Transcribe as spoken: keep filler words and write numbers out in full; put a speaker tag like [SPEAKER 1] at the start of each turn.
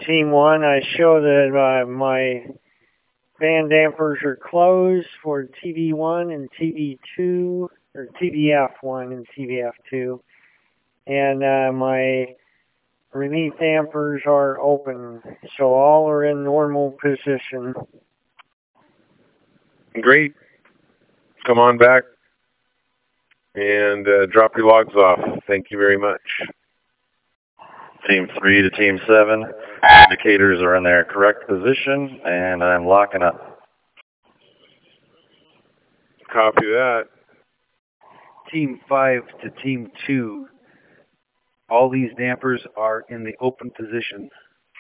[SPEAKER 1] Team one, I show that uh, my fan dampers are closed for T V one and T V two, or T V F one and T V F two. And uh, my relief dampers are open, so all are in normal position.
[SPEAKER 2] Great. Come on back and uh, drop your logs off. Thank you very much.
[SPEAKER 3] Team three to Team seven, indicators are in their correct position, and I'm locking up.
[SPEAKER 2] Copy that.
[SPEAKER 4] Team five to Team two, all these dampers are in the open position.